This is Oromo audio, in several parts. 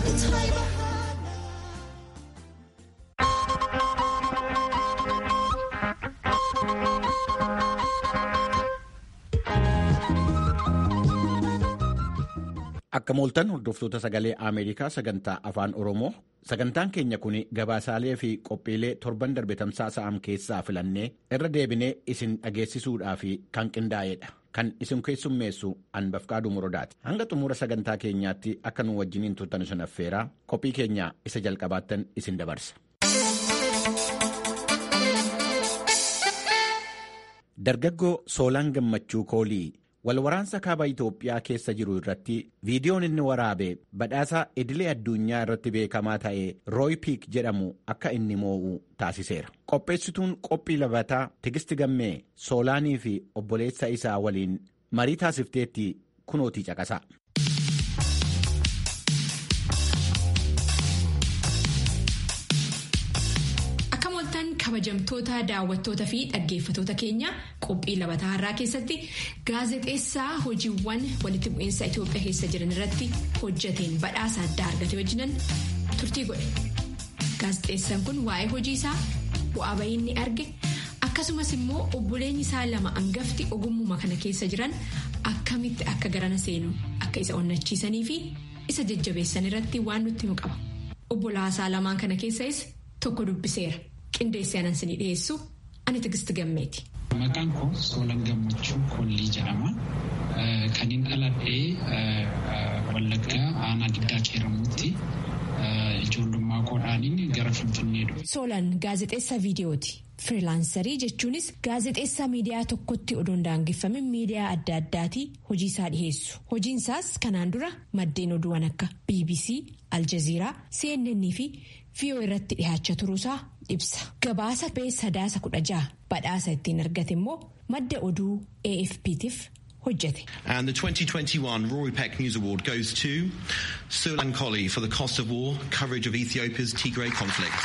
Akka mooltan hordoftoota sagalee Ameerikaa sagantaa afaan Oromoo sagantaan keenya kun gabaasaalee fi qophiilee torban darbe tamsaasa'an keessaa filannee irra deebinee isin dhageessisuudhaaf kan qindaa'edha. Kan isin keessummeessu Anbafqaaduu Morodaati. Hanga xumura sagantaa keenyaatti akka nu wajjiniin turtan isin affeeraa qophii keenya isa jalqabaattan isin dabarsa. Dargaggoo Soolaan Gammachuu Koolii walwaraansa kaaba Itoophiyaa keessa jiru irratti viidiyoon inni waraabe badhaasa idilee addunyaa irratti beekamaa ta'e Rooy Piik jedhamu akka inni moo'u taasiseera. Qopheessituun qophii labataa Tigisti Gammee Soolaanii fi obboleessa isaa waliin marii taasifteetti kunootii caqasaa. Kabajamtoota daawwattoota fi dhaggeeffatoota keenya qophii labataa har'aa keessatti gaazexeessaa hojiiwwan walitti bu'iinsa Itoophiyaa keessa jiran irratti hojjeteen badhaasa addaa argate wajjinan turtii godhe. Gaazexeessaan kun waa'ee hojii isaa bu'aa bahii inni arge akkasumas immoo obboleenyi isaa lama hangafti ogummuma kana keessa jiran akkamitti akka garana seenu akka isa onnachiisanii fi isa jajjabeessan irratti waan nutti himu qaba. Obbolaasaa lamaan kana keessas tokko dubbiseera. Qindeessee anan isinii dhiyeessu ani Tigisti Gammeeti. Maqaan koo Soolaan Gammachuu Koolii jedhama. Kan hin dhaladhee Wallaggaa aanaa Diddaa Keeramuutti ijoollummaa koodhaaniin gara Finfinnee dhufe. Soolaan gaazexeessaa viidiyooti. Firilaansarii jechuunis gaazexeessaa miidiyaa tokkotti odoon daangeffamin miidiyaa adda addaatii hojii isaa dhiheessu. Hojiin isaas kanaan dura maddeen oduuwwan akka BBC, Aljazeeraa, CNN fi VOA irratti dhihaachaa turuusaa ibsa. Gabaasa Sadaasa 16 badhaasa ittiin argate immoo madda oduu AFP'tiif hojjete. And the 2021 Rory Peck News Award goes to Soolaan Koolii for the cost of war coverage of Ethiopia's Tigray conflict.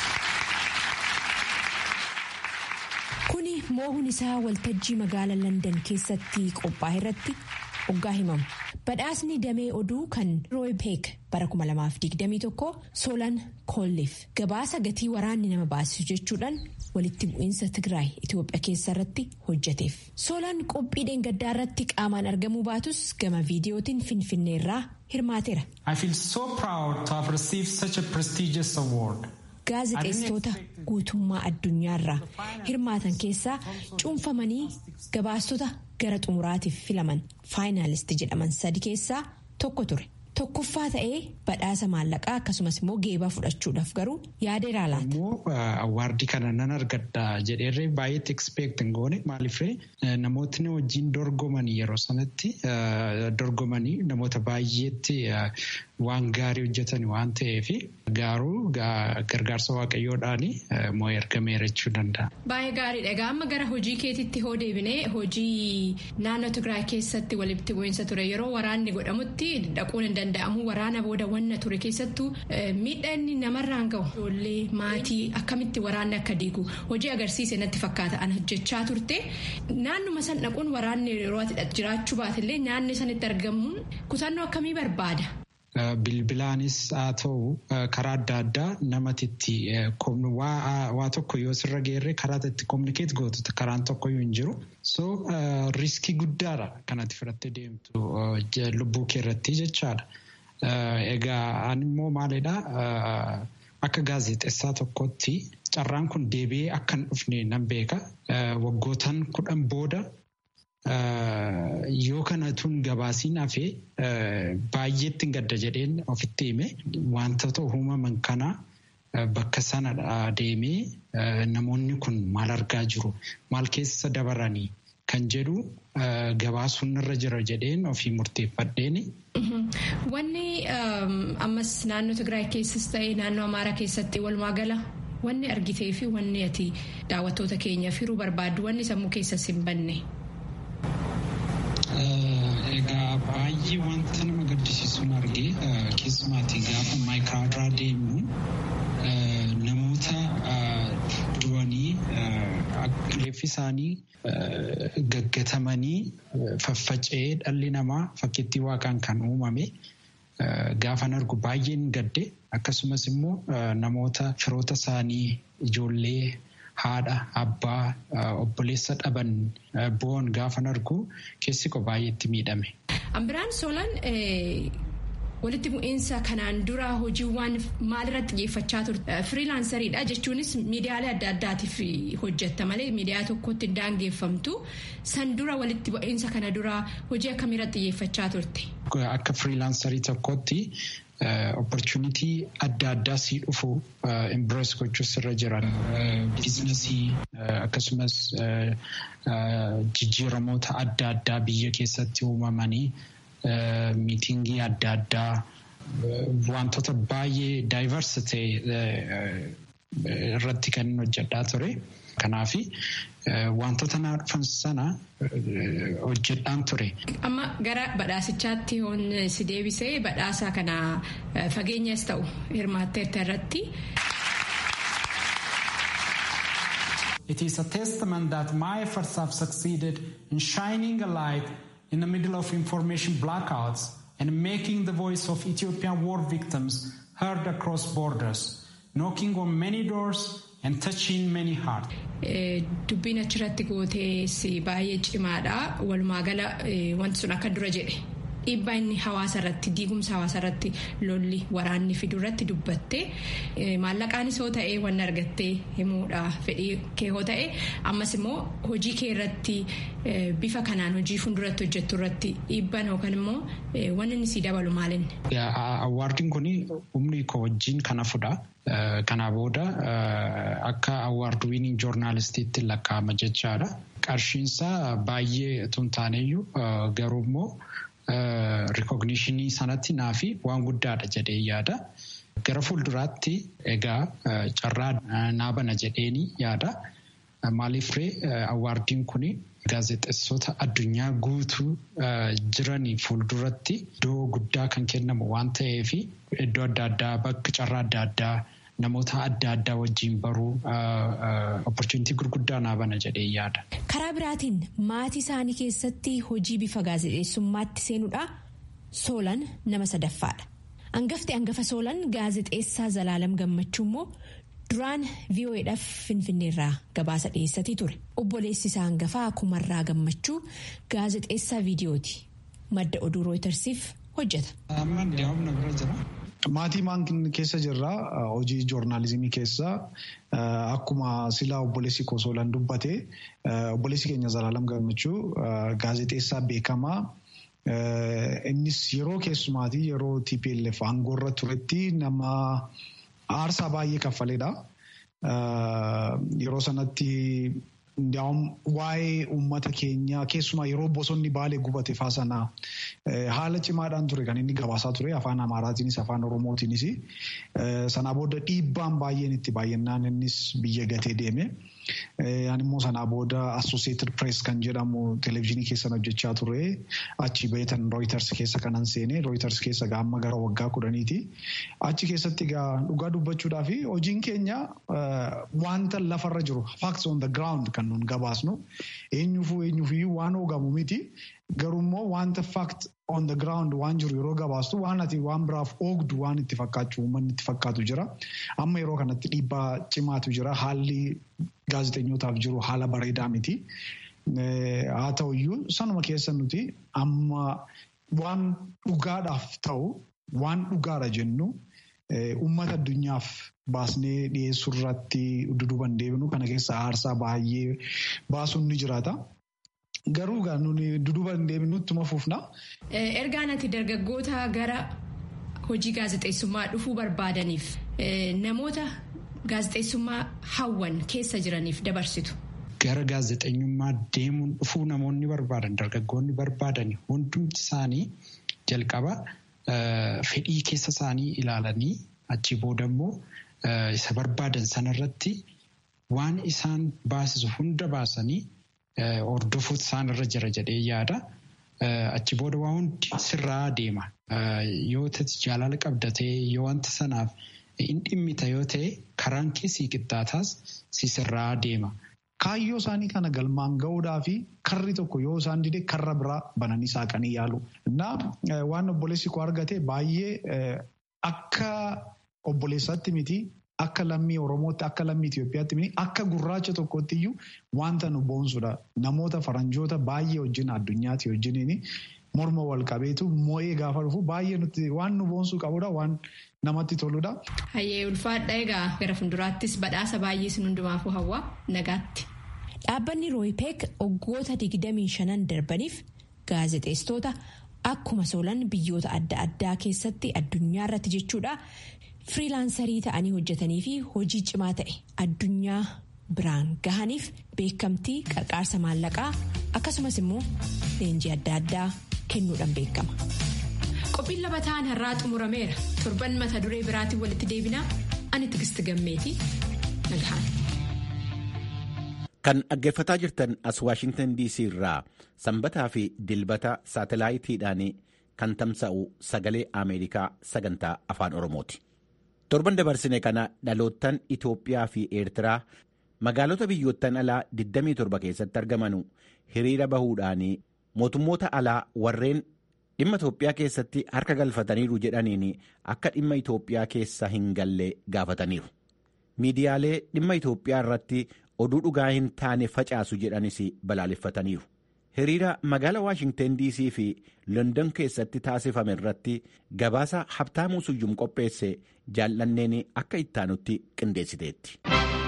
Kuni moo'uun isaa waltajjii magaalaa London keessatti qophaa'e irratti hoggaa himamu. Badhaasni damee oduu kan Rooy Peek bara 2021 Soolaan Kooliif gabaasa gatii waraanni nama baasisu jechuudhaan walitti bu'iinsa Tigraay Itoophiyaa keessa irratti hojjeteef. Soolaan qophii dheengaddaa irratti qaamaan argamuu baatus gama viidiyootiin Finfinnee irraa hirmaateera. I feel so proud to have received such a prestigious award. Gaazexeessitoota guutummaa addunyaarraa hirmaatan keessaa cuunfamanii gabaastota gara xumuraatiif filaman faayinaalisti jedhaman 3 keessaa tokko ture. Tokkoffaa ta'ee badhaasa maallaqaa akkasumas immoo geebaa fudhachuudhaaf garuu yaadeera laata. Awwaardii kana nan argadha jedheerree baay'eetti expect hin goone maaliifree namootni wajjin dorgomanii yeroo sanatti dorgomanii namoota baay'eetti waan gaarii hojjetan waan ta'eef garuu gargaarsa waaqayyoodhaan moo ergameera jechuu danda'a. Baay'ee gaariidha. Egaa amma gara hojii keetitti hoo deebinee hojii naannoo Tigraay keessatti walitti bu'iinsa ture yeroo waraanni godhamutti dhaquun hin danda'amu waraana booda wanna ture keessattuu miidhaa inni namarraan gahu ijoollee maatii akkamitti waraanni akka diigu hojii agarsiise natti fakkaata an hojjechaa turte naannuma san dhaquun waraanni yeroo ati jiraachuu baatillee naanni sanitti argamuun kutannoo akkamii barbaada. Bilbilaanis haa ta'u karaa adda addaa namatitti waa tokko yoo sirra geerre karaa itti kominikeet gootu karaan tokkoyyuu hin jiru. So riskii guddaadha kanatti fudhattee deemtu lubbuu kee irratti jechaadha. Egaa ani immoo maalidhaa akka gaazexeessaa tokkotti carraan kun deebi'ee akka hin dhufne nan beeka. Waggootaan 10 booda. Yoo kana tun gabaasiin hafee baay'eetti gadda jedheen ofitti hime wantoota uumaman kana bakka sana deemee namoonni kun maal argaa jiru maal keessa dabaranii kan jedhu gabaasuun irra jira jedheen ofii murteeffadheeni. Wanni ammas naannoo Tigraay keessas ta'ee naannoo Amaaraa keessatti walumaa gala wanni argitee fi wanni ati daawwattoota keenyaaf hiruu barbaaddu wanni sammuu keessas hin banne. Egaa baay'ee wanta nama gaddisiisuun argee keessumaatii gaafa maayikiraarraa deemu namoota du'anii reeffi isaanii gaggatamanii faffaca'ee dhalli namaa fakkiitti waaqaan kan uumame gaafan argu baay'een gadde akkasumas immoo namoota firoota isaanii ijoollee haadha abbaa obboleessa dhaban boon gaafan argu keessi koo baay'eetti miidhame. Ambiraan Soolaan walitti bu'iinsa kanaan dura hojiiwwan maalirratti xiyyeeffachaa turte? Firiilaansariidha jechuunis miidiyaalee adda addaatiif hojjetta malee miidiyaa tokkotti daangeffamtu. San dura walitti bu'iinsa kana dura hojii akkamiirratti xiyyeeffachaa turte? Akka firiilaansarii tokkotti opportunity adda addaa sii dhufu embrace gochuus irra jiran biizinasii akkasumas jijjiiramoota adda addaa biyya keessatti uumamanii miitingii adda addaa wantoota baay'ee daayivarsitee irratti kan hojjedhaa ture. Kanaaf wantoota naa dhufan sana hojjedhaan ture. Amma gara badhaasichaatti yoon si deebisee badhaasa kana fageenyas ta'u hirmaatteetta irratti. It is a testament that my efforts have succeeded in shining a light in the middle of information blackouts and making the voice of Ethiopian war victims heard across borders, knocking on many doors and touching many hearts. Dubbiin achirratti gooteessi baay'ee cimaadha. Walumaa gala wanti sun akka dura jedhe dhiibbaa inni hawaasa irratti diigumsa hawaasa irratti lolli waraanni fidu irratti dubbatte maallaqaanis hoo ta'ee waan argattee himuudha fedhii kee hoo ta'e ammas immoo hojii kee irratti bifa kanaan hojii fuulduratti hojjettu irratti dhiibbaan yookaan immoo waan inni sii dabalu maalinni? Awwaardiin kun humni koo wajjin kana fudha. Kanaa booda akka awwaard wiining joornaalistiitti lakkaa'ama jechaadha. Qarshiinsaa baay'ee tun taaneyyuu garuu immoo rikogniishinii sanatti naafi waan guddaadha jedhee yaada. Gara fuulduraatti egaa carraa naabana jedheeni yaada. Maaliifree awwaardiin kun gaazexeessota addunyaa guutuu jiranii fuulduratti iddoo guddaa kan kennamu waan ta'eef iddoo adda addaa bakka carraa adda addaa namoota adda addaa wajjin baruu opportunity gurguddaa naabana jedhee yaada. Karaa biraatiin maatii isaanii keessatti hojii bifa gaazexeessummaatti seenuudha. Soolan nama sadaffaadha. Hangafa Soolan gaazexeessaa Zalaalam Gammachuu immoo duraan VOA'dhaaf Finfinneerraa gabaasa dhiyeessatii ture. Obboleessi isaa hangafaa Kumarraa Gammachuu gaazexeessaa viidiyooti. Madda oduu Rooyitersiif hojjeta. Maatii maan keessa jirraa hojii joornaalizimii keessa akkuma silaa obboleessi koo Soolan dubbate obboleessi keenya Zalaalam Gammachuu gaazexeessaa beekamaa. Innis yeroo keessumaatii yeroo TPLF aangoorra turetti nama aarsaa baay'ee kaffaleedha. Yeroo sanatti waa'ee uummata keenyaa keessumaa yeroo bosonni Baalee gubate faa sana haala cimaadhaan ture kan inni gabaasaa ture afaan Amaaraatiinis afaan Oromootiinis. Sanaa booda dhiibbaan baay'een itti baay'inaan innis biyya gatee deeme. Ani immoo sanaa booda Associated Press kan jedhamu televezyiinii keessan hojjechaa ture. Achi beetan Reuters keessa kanan seene. Reuters keessa gaamma gara waggaa 10ti. Achi keessatti dhugaa dubbachuudhaaf hojiin keenya wanta lafarra jiru facts on the ground kan nun gabaasnu eenyuufuu waan hoogamu miti. Garummoo wanta fact on the ground waan jiru yeroo gabaastu waan ati waan biraaf oogdu waan itti fakkaachuu uummanni itti fakkaatu jira. Amma yeroo kanatti dhiibbaa cimaatu jira. Haalli gaazexeessootaaf jiru haala bareedaa miti. Haa ta'uyyuu sanuma keessa nuti amma waan dhugaadhaaf ta'u waan dhugaadha jennu uummata addunyaaf baasnee dhiyeessuu irratti duduban deebinu kana keessa aarsaa baay'ee baasuun ni jiraata. Garuu nuni duduban deebinutti mafuufna. Ergaan ati dargaggoota gara hojii gaazexeessummaa dhufuu barbaadaniif namoota gaazexeessummaa hawwan keessa jiraniif dabarsitu. Gara gaazexeessummaa deemuun dhufuu namoonni barbaadan dargaggoonni barbaadan hundumti isaanii jalqaba fedhii keessa isaanii ilaalanii achi booda immoo isa barbaadan sanarratti waan isaan baasisu hunda baasanii. Hordofuutu isaan irra jira jedhee yaada. Achi booda waa hundi sirraa deema. Yoo ta'e jaalala qabdatee yoo wanta sanaaf hin dhimmita yoo ta'e karaan keessi qixxaataas si sirraa deema. kaayyoo isaanii kana galmaan ga'uudhaa fi karri tokko yoo isaan dide karra biraa bananii saaqanii yaalu. Waan obboleessi koo argate baay'ee akka obboleessaatti miti. Akka lammii Oromootti, akka lammii Itoophiyaatti miti, akka gurraacha tokkotti iyyuu wanta nu boonsudha. Namoota faranjoota baay'ee wajjin addunyaatti wajjiniin morma wal qabeetu moo'ee gaafa dhufu baay'ee nuti waan nu boonsuu qabudha, waan namatti toludha. Hayyee ulfaadha egaa gara fuulduraattis badhaasa baay'ee sin hundumaafuu hawwa nagaatti. Dhaabbanni Rooypeek waggoota 25 darbaniif gaazexeessitoota akkuma Soolan biyyoota adda addaa keessatti addunyaa irratti jechuudha. Firiilaansarii ta'anii hojjetanii fi hojii cimaa ta'e addunyaa biraan gahaniif beekamtii qarqaarsa maallaqaa akkasumas immoo leenjii adda addaa kennuudhaan beekama. Qophiin labataan har'aa xumurameera. Torban mata duree biraatiin walitti deebinaa. Ani Tigisti Gammeetii nagahaan. Kan dhaggeeffataa jirtan as Waashingtan DC irraa sanbataa fi dilbata saatalaayitiidhaan kan tamsa'u sagalee Ameerikaa sagantaa afaan Oromooti. Torban dabarsine kana dhaloottan Itoophiyaa fi Eertiraa magaalota biyyoottan alaa 27 keessatti argamanu hiriira bahuudhaan mootummoota alaa warreen dhimma Itoophiyaa keessatti harka galfataniiru jedhaniin akka dhimma Itoophiyaa keessa hin galle gaafataniiru. Miidiyaalee dhimma Itoophiyaa irratti oduu dhugaa hin taane facaasu jedhanis balaaleffataniiru. Hiriira magaala Waashingtan DC fi London keessatti taasifame irratti gabaasa Habtaamuu Suyyum qopheesse jaallanneen akka ittaanutti qindeessiteetti.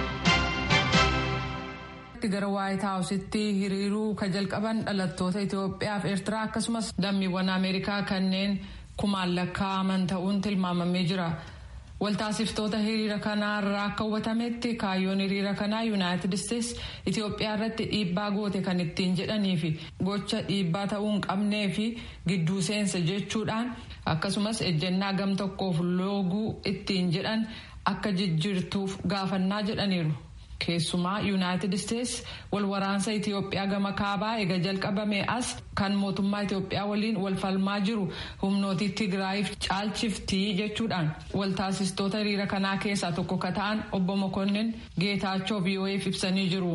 Gara Waayit Haawusitti hiriiruu ka jalqaban dhalattoota Itoophiyaa fi Eertiraa akkasumas lammiiwwan Ameerikaa kanneen kumaan lakkaa'aman ta'uun tilmaamamee jira. Waltaasiftoota hiriira kanaa irraa akka hubatametti kaayyoon hiriira kanaa Yuunaayitid Isteetsi Itoophiyaa irratti dhiibbaa goote kan ittiin jedhanii fi gocha dhiibbaa ta'uu hin qabnee fi gidduu seensa jechuudhaan akkasumas ejjennaa gam tokkoof looguu ittiin jedhan akka jijjiirtuuf gaafannaa jedhaniiru. Keessumaa Yuunaayitid Isteetsi wal waraansa Itoophiyaa gama kaabaa eega jalqabame as kan mootummaa Itoophiyaa waliin wal falmaa jiru humnooti Tigraayiif caalchiftii jechuudhaan waltaasistoota hiriira kanaa keessaa tokko ka ta'an obbo Mokonnin Geetaachoo VOA'f ibsanii jiru.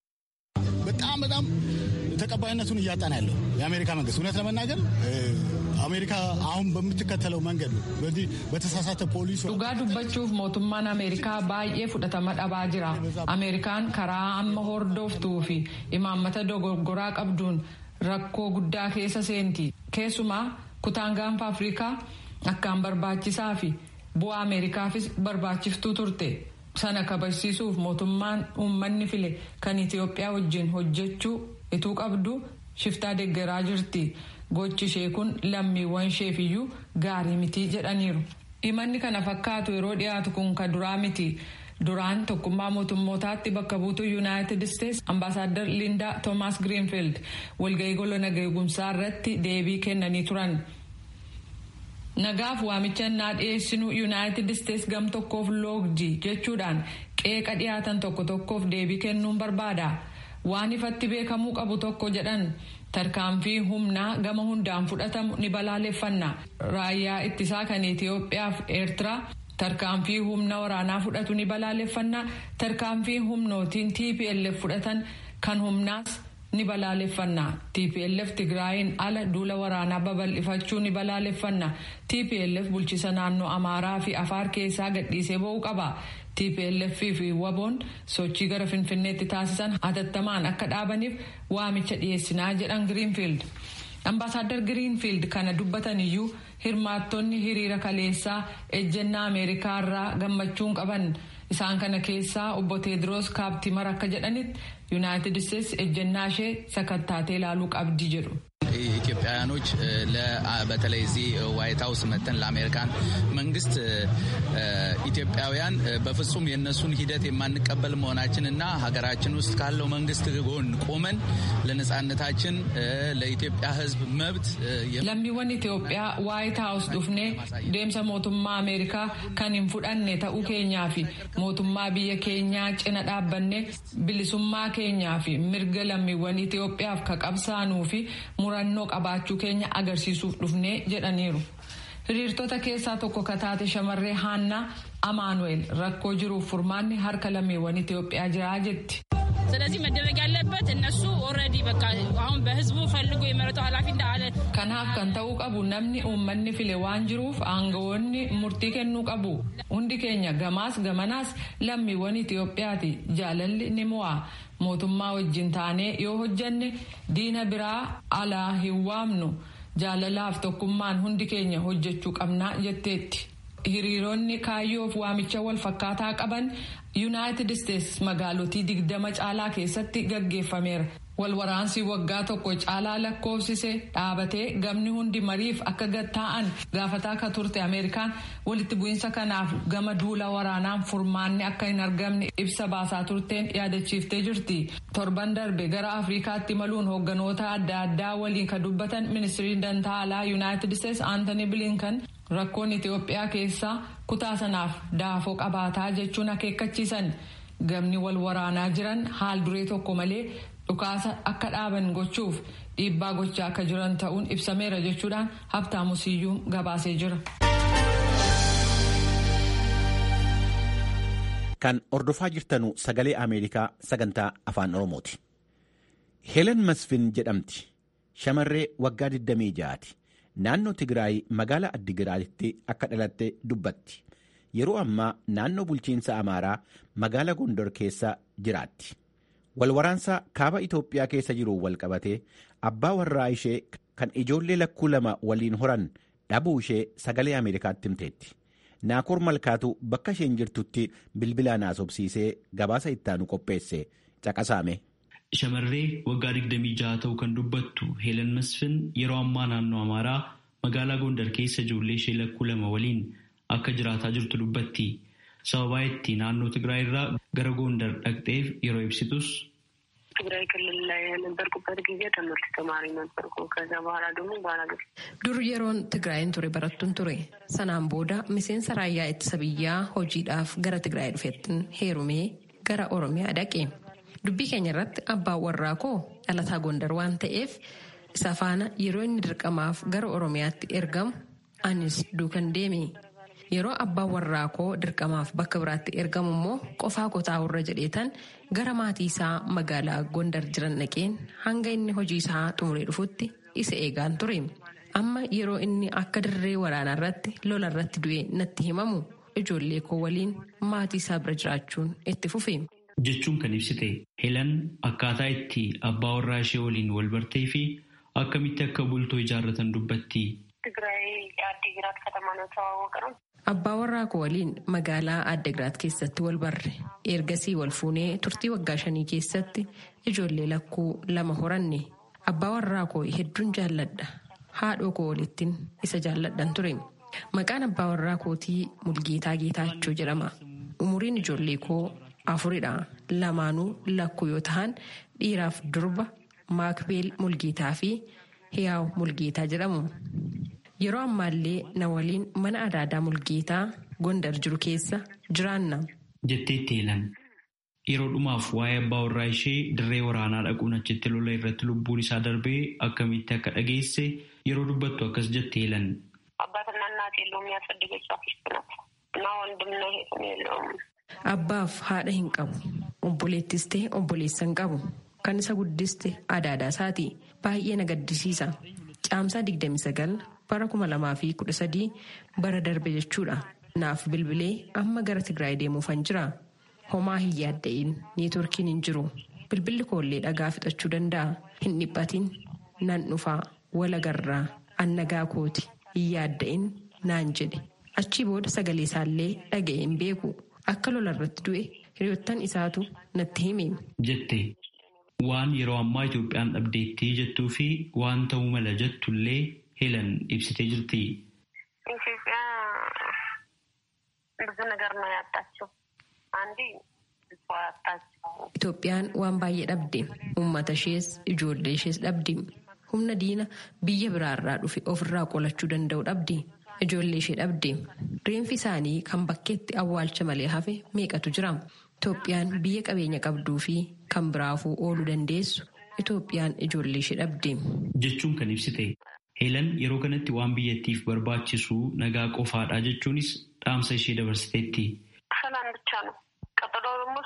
በጣም ተቀባይነቱን እያጣን ያለው የአሜሪካ መንግስት እውነት ለመናገር አሜሪካ አሁን በምትከተለው መንገድ ነው በዚህ በተሳሳተ ፖሊሲ dhugaa dubbachuuf mootummaan Ameerikaa baay'ee fudhatama dhabaa jira. Ameerikaan karaa amma hordoftuu fi imaammata dogoggoraa qabduun rakkoo guddaa keessa seenti. Keessumaa kutaan gaanfa Afrikaa akkaan barbaachisaa fi bu'aa Ameerikaafis barbaachiftuu turte. Sana kabachiisuuf mootummaan uummanni file kan Itoophiyaa wajjin hojjechuu ituu qabdu shiftaa deeggaraa jirti. Gochi ishee kun lammiiwwan isheefiyyuu gaarii miti jedhaniiru. Himanni kana fakkaatu yeroo dhiyaatu kun ka duraa miti. Duraan tokkummaa mootummootaatti bakka buutuu Yuunaayitid Isteetsi Ambaasaadar Lindaa Toomaas Giriinfiild walgahii gola nagaa eegumsaa irratti deebii kennanii turan. Nagaaf waamicha naa dhiyeessinuu Yuunaayitid Isteetsi gam tokkoof loogdi jechuudhaan qeeqa dhiyaatan tokko tokkoof deebii kennuun barbaada. Waan ifatti beekamuu qabu tokko jedhan tarkaanfii humnaa gama hundaan fudhatamu ni balaaleffanna. Raayyaa ittisaa kan Itoophiyaa fi Eertiraa tarkaanfii humna waraanaa fudhatu ni balaaleffanna. Tarkaanfii humnootiin TPLF fudhatan kan humnaas ni balaaleffanna. TPLF Tigraayin ala duula waraanaa babal'ifachuu ni balaaleffanna. TPLF bulchisa naannoo Amaaraa fi Afaar keessaa gadhiisee ba'uu qaba. TPLF fi WBO'n sochii gara Finfinneetti taasisan hatattamaan akka dhaabaniif waamicha dhiyeessinaa jedhan Giriinfiild. Ambaasaadar Giriinfiild kana dubbatan iyyuu hirmaattonni hiriira kaleessaa ejjennaa Ameerikaa irraa gammachuun qaban. Isaan kana keessaa obbo Teediroos Kaabtimar akka jedhanitti Yuunaayitid Isteetsi ejjennaa ishee sakattaatee ilaaluu qabdi jedhu. ኢትዮጵያውያኖች በተለይ እዚህ ዋይት ሀውስ መተን ለአሜሪካን መንግስት ኢትዮጵያውያን በፍጹም የነሱን ሂደት የማንቀበል መሆናችንና ሀገራችን ውስጥ ካለው መንግስት ጎን ቆመን ለነጻነታችን ለኢትዮጵያ ሕዝብ መብት ለሚወን ኢትዮጵያ ዋይት ሀውስ ዱፍኔ ደምሰ ሞቱማ አሜሪካ ከኒን ፉዳኔ ተኡ ኬኛፊ ሞቱማ ብየ ኬኛ ጭነ ዳበኔ ብሊሱማ ኬኛፊ ምርገ ለሚወን ኢትዮጵያፍ ከቀብሳኑፊ murannoo qabaachuu keenya agarsiisuuf dhufnee jedhaniiru. Hiriirtota keessaa tokko kataate shamarree Haannaa Amaanu'eel rakkoo jiruuf furmaanni harka lammiiwwan Itoophiyaa jiraa jetti. ስለዚህ መደረግ ያለበት እነሱ ኦልሬዲ በቃ አሁን በህዝቡ ፈልጎ የመረጠው ኃላፊ እንዳለ kanaaf kan ta'uu qabu namni uummanni file waan jiruuf aangawoonni murtii kennuu qabu hundi keenya gamaas gamanaas lammiiwwan Itoophiyaati jaalalli ni mo'a mootummaa wajjin taanee yoo hojjanne diina biraa alaa hin waamnu jaalalaaf tokkummaan hundi keenya hojjechuu qabnaa jetteetti. Hiriironni kaayyoof waamicha wal fakkaataa qaban United States magaalotii 20 caalaa keessatti gaggeeffameera. Wal waraansi waggaa tokko caalaa lakkoofsise dhaabatee gamni hundi mariif akka gatta'an gaafataa akka turte Ameerikaan walitti bu'iinsa kanaaf gama duula waraanaan furmaanni akka hin argamne ibsa baasaa turteen yaadachiiftee jirti. Torban darbe gara Afrikaatti maluun hoogganoota adda addaa waliin kan dubbatan ministiriin dantaa alaa United States Anthony Blinken rakkoon Itoophiyaa keessaa kutaa sanaaf daafoo qabaataa jechuun akeekkachiisan gamni wal waraanaa jiran haal duree tokko malee dhukaasa akka dhaaban gochuuf dhiibbaa gochaa akka jiran ta'uun ibsameera jechuudhaan Habtaamu Siyyuum gabaasee jira. Kan ordofaa jirtanu sagalee Ameerikaa sagantaa afaan Oromooti. Helen Masfin jedhamti. Shamarree waggaa 26ti. Naannoo Tigraay magaalaa Addigiraatitti akka dhalatte dubbatti. Yeroo ammaa naannoo bulchiinsa Amaaraa magaalaa Gondor keessa jiraatti. Walwaraansa kaaba Itoophiyaa keessa jiru walqabatee abbaa warraa ishee kan ijoollee lakkuu 2 waliin horan dhabuu ishee sagalee Ameerikaatti himteetti. Naakoor Malkaatu bakka isheen jirtutti bilbilaan haasofsiisee gabaasa ittaanu qopheesse caqasaame. Shamarree waggaa 26 ta'uu kan dubbattu Helen Masfin yeroo ammaa naannoo Amaaraa magaalaa Gondar keessa ijoollee ishee lakkuu 2 waliin akka jiraataa jirtu dubbatti. Sababaa itti naannoo Tigraay irraa gara Gondar dhaqxeef yeroo ibsitus ትግራይ ክልል ላይ የነበርኩበት ጊዜ ትምህርት ተማሪ ነበርኩ። ከዛ በኋላ ደግሞ ባላገር dur yeroon Tigraayin ture barattuun ture. Sanaan booda miseensa raayyaa ittisa biyyaa hojiidhaaf gara Tigraay dhufeettiin heerumee gara Oromiyaa dhaqe. Dubbii keenya irratti abbaan warraa koo dhalataa Gondar waan ta'eef isa faana yeroo inni dirqamaaf gara Oromiyaatti ergamu anis duukan deeme. Yeroo abbaan warraa koo dirqamaaf bakka biraatti ergamu immoo qofaa kotaa warra jedheetan gara maatii isaa magaalaa Gondar jiran dhaqeen hanga inni hojii isaa xumuree dhufutti isa eegaan ture. Amma yeroo inni akka dirree waraanaa irratti lola irratti du'e natti himamu ijoollee koo waliin maatii isaa bira jiraachuun itti fufe. Jechuun kan ibsite Helen akkaataa itti abbaa warraa ishee waliin wal bartee fi akkamitti akka bultoo ijaarratan dubbatti. ትግራይ አዲግራት ከተማ ነው ተዋወቅነው። Abbaa warraa koo waliin magaalaa Addigiraat keessatti wal barre. Ergasii wal fuunee turtii waggaa 5 keessatti ijoollee lakkuu 2 horanne. Abbaa warraa koo hedduun jaalladha. Haadhoo koo walittiin isa jaalladhan ture. Maqaan abbaa warraa kootii Mulgeetaa Geetaachoo jedhama. Umuriin ijoollee koo 4dha. Lamaanuu lakkuu yoo ta'an dhiiraaf durba Maakbeel Mulgeetaa fi Hiyaaw Mulgeetaa jedhamu. Yeroo ammaallee na waliin mana adaadaa Mulgeetaa Gondar jiru keessa jiraanna. Jetteetti Helen yeroo dhumaaf waa'ee abbaa warraa ishee dirree waraanaa dhaquun achitti lola irratti lubbuun isaa darbee akkamitti akka dhageesse yeroo dubbattu akkas jette Helen. አባትና እናት የለውም ያሳደገችው አክስት ናት እና ወንድምና እህት የለውም። Abbaaf haadha hin qabu. Obboleettis ta'e obboleessa hin qabu. Kan isa guddiste adaadaa isaati. Baay'ee na gaddisiisa. Caamsaa 29 bara 2013 bara darbe jechuudha. Naaf bilbilee amma gara Tigraay deemuufan jira. Homaa hin yaadda'in neetworkiin hin jiru. Bilbilli koollee dhagaa fixachuu danda'a. Hin dhiphatin nan dhufaa walagarraa annagaa kooti hin yaadda'in naan jedhe. Achii booda sagalee isaallee dhaga'e hin beeku. Akka lola irratti du'e hiriyoottan isaatu natti hime. Jette waan yeroo ammaa Itoophiyaan dhabdeettii jettuu fi waan ta'uu mala jettullee Helen ibsitee jirti. ኢትዮጵያ ብዙ ነገር ነው ያጣችው። አንዴ Itoophiyaan waan baay'ee dhabde. Uummata ishees ijoollee ishees dhabde. Humna diina biyya biraarraa dhufe ofirraa qolachuu danda'u dhabde. Ijoollee ishee dhabde. Reenfi isaanii kan bakkeetti awwaalcha malee hafe meeqatu jira. Itoophiyaan biyya qabeenya qabduu fi kan biraafuu ooluu dandeessu. Itoophiyaan ijoollee ishee dhabde. Jechuun kan ibsite Helen yeroo kanatti waan biyyattiif barbaachisu nagaa qofaadha jechuunis dhaamsa ishee dabarsiteetti. ሰላም ብቻ ነው። ቀጥሎ ደግሞ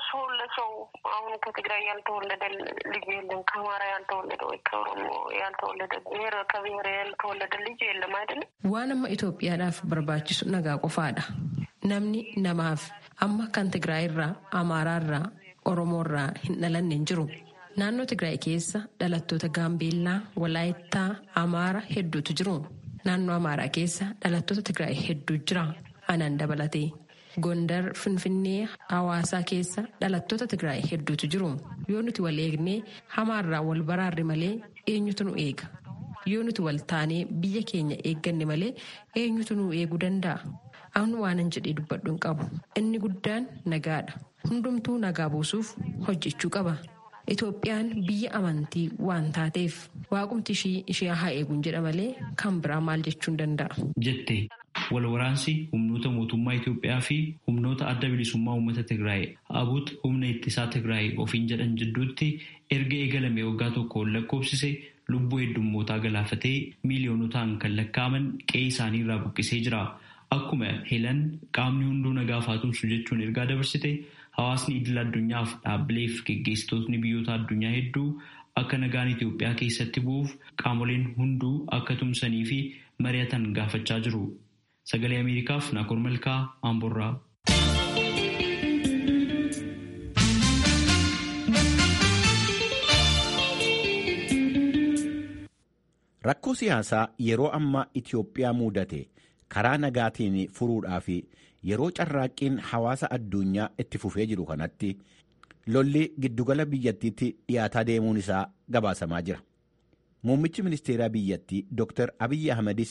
ለሰው አሁን ከትግራይ ያልተወለደ ልጅ የለም፣ ከአማራ ያልተወለደ ወይ ከኦሮሞ ያልተወለደ ከብሔር ያልተወለደ ልጅ የለም አይደለም። ዋንማ ኢትዮጵያadhaaf barbaachisu nagaa qofaadha. Namni namaaf amma kan Tigraay irraa, Amaaraa irraa, Oromoo irraa hin dhalanne hin jiru. Naannoo Tigraay keessa dhalattoota Gaambeellaa, Walaayittaa, Amaara hedduutu jiru. Naannoo Amaaraa keessa dhalattoota Tigraay hedduu jira. Anaan dabalatee. Gondar, Finfinnee, Hawaasaa keessa dhalattoota Tigraay hedduutu jiru. Yoo nuti wal eegnee hamaarraa wal baraarre malee eenyutu nu eega? Yoo nuti wal taanee biyya keenya eegganne malee eenyutu nu eeguu danda'a? Amma waanan jedhee dubbadhu hin qabu. Inni guddaan nagaadha. Hundumtuu nagaa buusuuf hojjechuu qaba. Itoophiyaan biyya amantii waan taateef waaqumti ishee haa eeguun jedha malee kan biraa maal jechuun danda'a? Jettee walwaraansi humnoota mootummaa Itoophiyaa fi humnoota adda bilisummaa uummata Tigraay Abut humna ittisaa Tigraay ofiin jedhan jidduutti erga eegalame waggaa tokko lakkoofsise lubbuu heddummootaa galaafatee miiliyoonotaan kan lakkaa'aman qe'ee isaanii irraa buqqisee jira. Akkuma Heelan qaamni hunduu nagaa faatumsu jechuun ergaa dabarsite hawaasni idil addunyaaf dhaabbileef geggeessitootni biyyoota addunyaa hedduu akka nagaan Itoophiyaa keessatti bu'uuf qaamoleen hunduu akka tumsanii fi mari'atan gaafachaa jiru. Sagalee Ameerikaaf Naakoor Malkaa Amborraa. Rakkoo siyaasaa yeroo ammaa Itoophiyaa mudate karaa nagaatiin furuudhaa fi yeroo carraaqqiin hawaasa addunyaa itti fufee jiru kanatti lolli giddugala biyyattiitti dhiyaataa deemuun isaa gabaasamaa jira. Muummichi ministeeraa biyyattii Dr. Abiyyi Ahmedis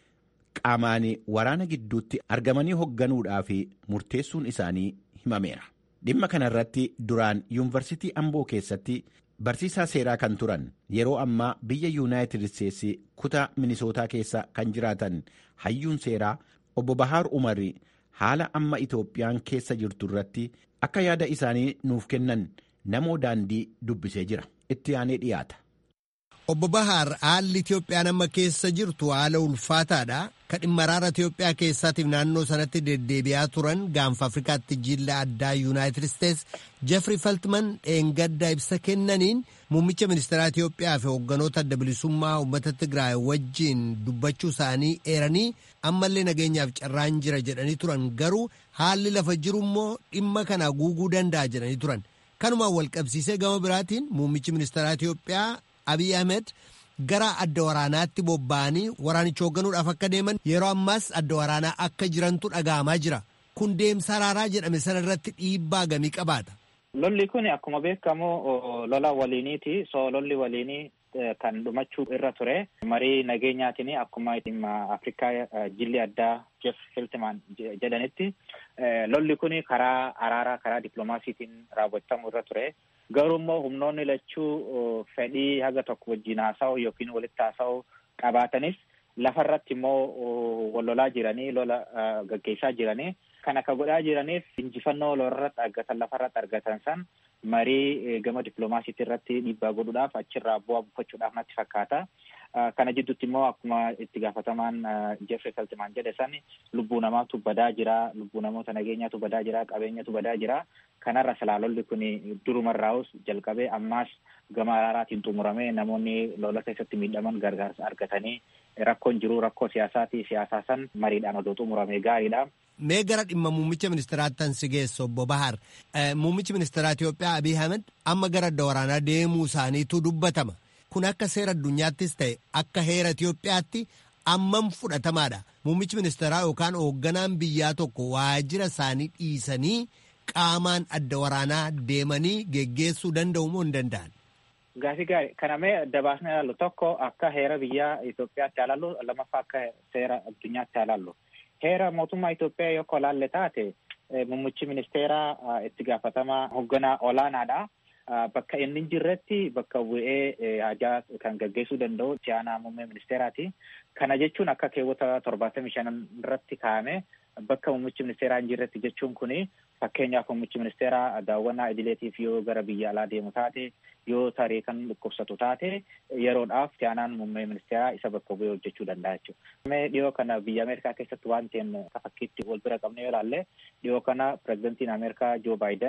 qaamaan waraana gidduutti argamanii hoogganuudhaa fi murteessuun isaanii himameera. Dhimma kanarratti duraan yuunivarsiitii Amboo keessatti barsiisaa seeraa kan turan yeroo ammaa biyya Yuunaayitid Isteetsi kutaa Minisootaa keessa kan jiraatan hayyuun seeraa obbo Bahaar Umar haala amma Itoophiyaan keessa jirtu irratti akka yaada isaanii nuuf kennan namoo daandii dubbisee jira. Itti aanee dhiyaata. Obbo Bahaar, haalli Itoophiyaan amma keessa jirtu haala ulfaataadha. Kan dhimma araara Itoophiyaa keessaatiif naannoo sanatti deddeebi'aa turan gaanfa Afrikaatti jilla addaa Yuunaayitid Isteetsi Jeffrey Feltman dheengadda ibsa kennaniin muummicha ministeeraa Itoophiyaa fi hoogganoota adda bilisummaa uummata Tigraay wajjin dubbachuu isaanii eeranii ammallee nageenyaaf carraan jira jedhanii turan, garuu haalli lafa jiru immoo dhimma kana guuguu danda'a jedhanii turan. Kanumaan wal qabsiisee gama biraatiin muummichi ministeeraa Itoophiyaa Abiy Ahmed gara adda waraanaatti bobba'anii waraanicha hoogganuudhaaf akka deeman yeroo ammaas adda waraanaa akka jirantu dhaga'amaa jira. Kun deemsa araaraa jedhame sana irratti dhiibbaa gamii qabaata. Lolli kun akkuma beekamu lola waliiniiti. Lolli waliinii kan dhumachuu irra ture. Marii nageenyaatiin akkuma dhimma Afrikaa jilli addaa Jeff Feltman jedhanitti lolli kun karaa araaraa karaa dippiloomaasiitiin raawwatamuu irra ture. Garuu immoo humnoonni lachuu fedhii haga tokko wajjin haasa'u yookiin walitti haasa'u qabaatanis lafarratti immoo wal lolaa jiranii lola gaggeessaa jiranii kan akka godhaa jiraniif injifannoo lafarratti argatan san marii gama dippiloomaasiitii irratti dhiibbaa godhuudhaaf achirraa bu'aa buufachuudhaaf natti fakkaata. Kana jidduutti immoo akkuma itti gaafatamaan Jeffrey Feltman jedhe san lubbuu namaatu badaa jira, lubbuu namoota nageenyaatu badaa jira, qabeenyatu badaa jira. Kanarra lolli kun durumarraa'us jalqabee ammaas gama araaraatiin xumuramee namoonni lola keessatti miidhaman gargaarsa argatanii rakkoon jiru rakkoo siyaasaati. Siyaasaa san mariidhaan odoo xumuramee gaariidha. Mee gara dhimma muummicha ministeeraatti si geessu obbo Bahar. Muummichi ministeeraa Itoophiyaa Abiy Ahmed amma gara adda waraanaa deemuu isaaniitu dubbatama. Kun akka seera addunyaattis ta'e akka heera Itoophiyaatti ammam fudhatamaadha. Muummichi ministeeraa yookaan hoogganaan biyyaa tokko waajjira isaanii dhiisanii qaamaan adda waraanaa deemanii geggeessuu danda'u moo hin danda'an? Gaafii gaarii. Kana mee dabaasnee ilaallu tokko akka heera biyya Itoophiyaatti ilaallu, lammaffaa akka seera addunyaatti ilaallu. Heera mootummaa Itoophiyaa yoo ilaalle taate muummichi ministeeraa itti gaafatamaa hoogganaa olaanaadha. Bakka inni jirretti bakka bu'ee hajaa kan gaggeessuu danda'u itti aanaa muummee ministeeraati. Kana jechuun akka keewwata 75 irratti kaa'ame bakka muummichi ministeeraa hin jirretti jechuun kuni fakkeenyaaf muummichi ministeeraa daawwannaa idileetiif yoo gara biyya alaa deemu taate, yoo tarii kan dhukkubsatu taate yeroodhaaf itti aanaan muummee ministeeraa isa bakka bu'ee hojjechuu danda'a jechuudha. Dhiyoo kana biyya Ameerikaa keessatti waan ta'een fakkiitti wal bira qabnee yoo ilaalle dhiyoo kana pirezidantiin Ameerikaa Joo Baayiden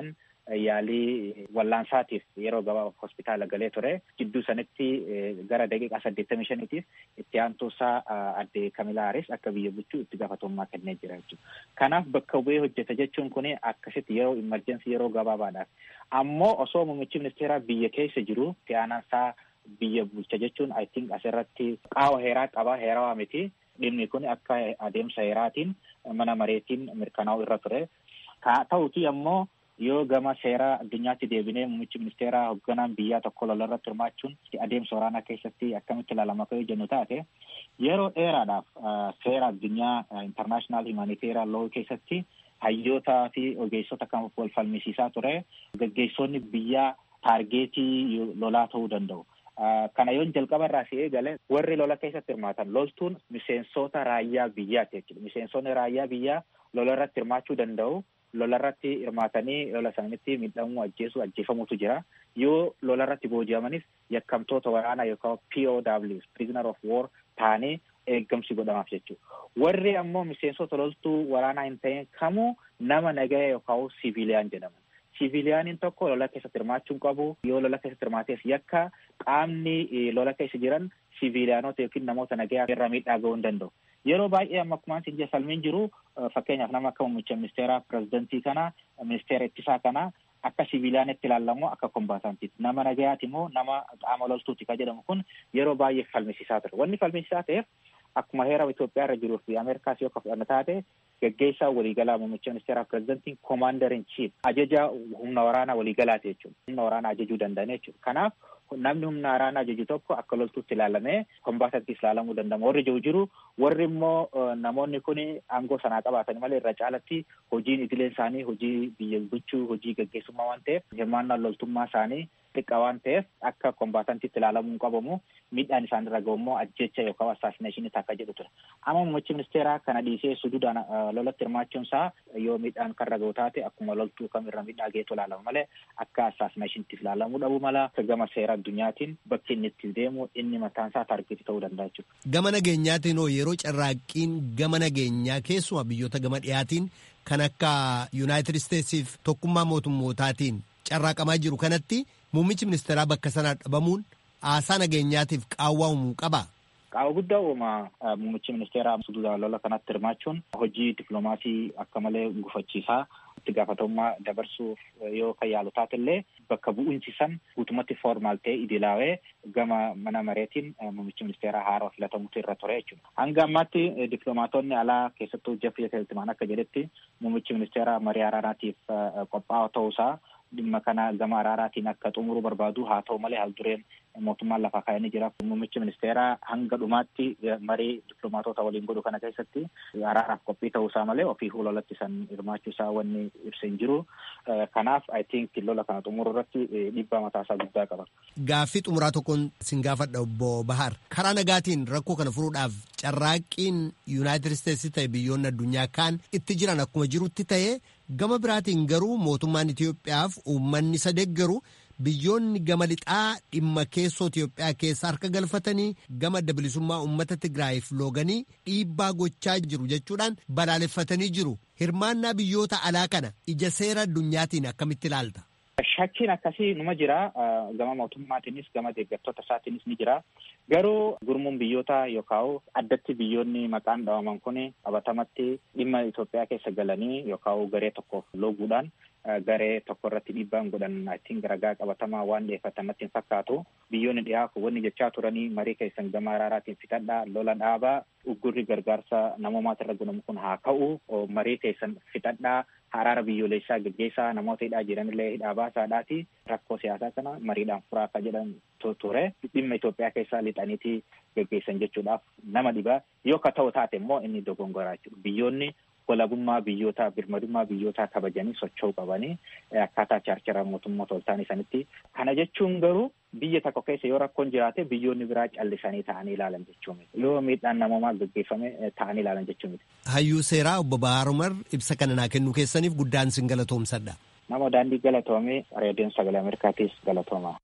yaalii wallaansaatiif yeroo gabaabaa hospitaala galee ture. Jidduu sanitti gara daqiiqaa 85tiif itti aantuusaa adde Kamilaaris akka biyya bulchuu itti gaafatamummaa kennee jira jechuudha. Kanaaf bakka bu'ee hojjeta jechuun kun akkasitti yeroo imerjensii yeroo gabaabaadhaaf. Ammoo osoo muummichi ministeeraa biyya keessa jiru itti aanaasaa biyya bulcha jechuun I think asirratti qaama heeraa qaba, heerawaa miti. Dhimmi kun akka adeemsa heeraatiin mana mareetiin mirkanaa'u irra ture. Ta'uutii ammoo yoo gama seeraa addunyaatti deebinee muummichi ministeeraa hoogganaan biyyaa tokko lolarratti hirmaachuun adeemsa waraanaa keessatti akkamitti ilaalama akka jennu taate yeroo dheeraadhaaf seera addunyaa international humanitarian law keessatti hayyootaa fi ogeessota kan wal falmisiisaa ture. Gaggeessonni biyyaa taargeetii lolaa ta'uu danda'u. Kana yoon jalqaba irraa si eegale warri lola keessatti hirmaatan loltuun miseensota raayyaa biyyaati jechuudha. Miseensonni raayyaa biyyaa lola irratti hirmaachuu danda'u. Lola irratti hirmaatanii lola sanatti miidhamuu ajjeefamutu jira. Yoo lola irratti booji'amanis yakkamtoota waraanaa yookaan POWs prisoner of war taanee eeggamsi godhamaaf jechuudha. Warri ammoo miseensota loltuu waraanaa hin ta'in kamuu nama nagaya yookaan siviiliyaan jedhama. Siviiliyaaniin tokko lola keessatti hirmaachuu qabu. Yoo lola keessatti hirmaateef yakka qaamni lola keessa jiran siviiliyaanota yookiin namoota nagayaa irra miidhaa ga'uu hin danda'u. Yeroo baay'ee amma akkuma isin falmiin jiru fakkeenyaaf nama akka muummicha ministeeraa pirezidantii kana ministeera ittisaa kana akka siviiliyaanitti ilaalamu akka kombaatantiitti. Nama nagayaati immoo nama qaama loltuuti kan jedhamu kun yeroo baay'ee falmisiisaa ture. Wanni falmisiisaa ta'eef akkuma heera Itoophiyaa irra jiruu fi Ameerikaas yoo fudhanna taate gaggeessaa waliigalaa muummicha ministeeraa pirezidantiin commander in chief ajaja humna waraanaa waliigalaati jechuudha. Humna waraanaa ajajuu danda'an jechuudha. Kanaaf namni humna waraanaa ajaju tokko akka loltuutti ilaalamee kombaatantiis ilaalamuu danda'ama. Warri jiru warri immoo namoonni kun aangoo sanaa qabaatan malee irra caalatti hojiin idileen isaanii hojii biyya bulchuu hojii gaggeessummaa waan ta'eef hirmaannaan loltummaa isaanii xiqqaa waan ta'eef akka kombaatantiitti ilaalamuu qabamu. Miidhaan isaan irra ga'u immoo ajjecha yookaan assassination akka jedhu ture. Amma muummichi ministeeraa kana dhiisee suduudhaan lolatti hirmaachuun isaa yoo miidhaan kan irra ga'u taate akkuma loltuu kam irra miidhaa geetu ilaalama malee akka assassinationitti ilaalamuu dhabu mala gama seera addunyaatiin bakki inni itti deemu inni mataan isaa taargeetii ta'uu danda'a jechuudha. Gama nageenyaatiin yeroo carraaqqiin gama nageenyaa keessumaa biyyoota gama dhiyaatiin kan akka Yuunaayitid Isteetsiif tokkummaa mootummootaatiin carraaqamaa jiru kanatti muummichi ministeeraa bakka sanaa dhabamuun haasaa nageenyaatiif qaawwaa uumuu qaba. Qaawwa guddaa uuma muummichi ministeeraa suduudhaan lola kanatti hirmaachuun hojii dippiloomaasii akka malee gufachiisaa itti gaafatamummaa dabarsuuf yoo kan yaalu taatellee bakka bu'uunsi san guutumatti formaal ta'e idilaawee gama mana mareetiin muummichi ministeeraa haaraa filatamutu irra ture jechuudha. Hanga ammaatti dippiloomaatonni alaa keessattuu Jeffrey Feltman akka jedhetti muummichi ministeeraa marii araaraatiif qophaa'aa ta'uusaa dhimma kana gama araaraatiin akka xumuruu barbaadu haa ta'u malee haaldureen mootummaan lafaa kaa'anii jira. Muummichi ministeeraa hanga dhumaatti marii dippiloomaatota waliin godhu kana keessatti araaraaf qophii ta'uusaa malee ofii lolatti san hirmaachuusaa wanni ibsa hin jiru. Kanaaf I think lola kana xumuruu irratti dhiibbaa mataasaa guddaa qaba. Gaaffii xumuraa tokkoon sin gaafadha obbo Bahar. Karaa nagaatiin rakkoo kana furuudhaaf carraaqqiin Yuunaayitid Isteetsi ta'e biyyoonni addunyaa kaan itti jiran akkuma jirutti ta'e gama biraatiin garuu mootummaan Itoophiyaaf uummanni isa deeggaru biyyoonni gama lixaa dhimma keessoo Itoophiyaa keessa harka galfatanii gama adda bilisummaa uummata Tigraayiif looganii dhiibbaa gochaa jiru jechuudhaan balaaleffatanii jiru. Hirmaannaa biyyoota alaa kana ija seera addunyaatiin akkamitti ilaalta? Shakkiin akkasii numa jira. Gama mootummaatiinis gama deeggartoota isaatiinis ni jira. Garuu gurmuun biyyoota yookaan addatti biyyoonni maqaan dhawaman kun qabatamatti dhimma Itoophiyaa keessa galanii yookaan garee tokkoof looguudhaan garee tokko irratti dhiibbaan godhan ittiin garagaa qabatamaa waan dhiyeeffatan natti hin fakkaatu. Biyyoonni dhiyaa wanni jechaa turanii marii keessan gama araaraatiin fixadhaa lola dhaabaa uggurri gargaarsa namoomaati irra godhamu kun haa ka'u marii keessan fixadhaa araara biyyoolessaa gaggeessaa namoota hidhaa jiranillee hidhaa baasaadhaati rakkoo siyaasaa kana mariidhaan furaa akka jedhan ture dhimma Itoophiyaa keessaa lixaniitii gaggeessan jechuudhaaf nama dhibaa yoo ka ta'u taate immoo inni dogongoraa jechuudha. Biyyoonni walabummaa biyyootaa birmadummaa biyyootaa kabajanii socho'uu qabanii akkaataa chaarchara mootummoota ol ta'anii sanitti. Kana jechuun garuu biyya tokko keessa yoo rakkoon jiraate biyyoonni biraa callisanii ta'anii ilaalan jechuu miti. Yoo miidhaan namoomaa gaggeeffame ta'anii ilaalan jechuu miti. Hayyuu seeraa obbo Bahaar Umar ibsa kana naa kennuu keessaniif guddaan sin galatoomsadha. Nama daandii galatoomee reediyoon sagalee Ameerikaatiis galatooma.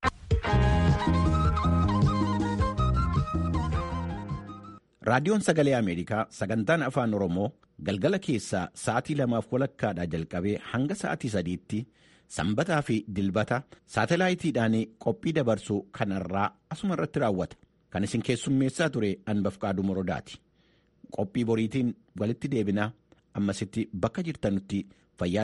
Raadiyoon Sagalee Ameerikaa sagantaan Afaan Oromoo galgala keessaa sa'aatii 2:00 jalqabee hanga sa'aatii 3:00 sanbataa fi dilbata saatalaayitiidhaan qophii dabarsuu kanarraa asuma irratti raawwata. Kan isin keessummeessaa ture Anbafqaaduu Morodaati. Qophii boriitiin walitti deebinaa ammasitti bakka jirtanutti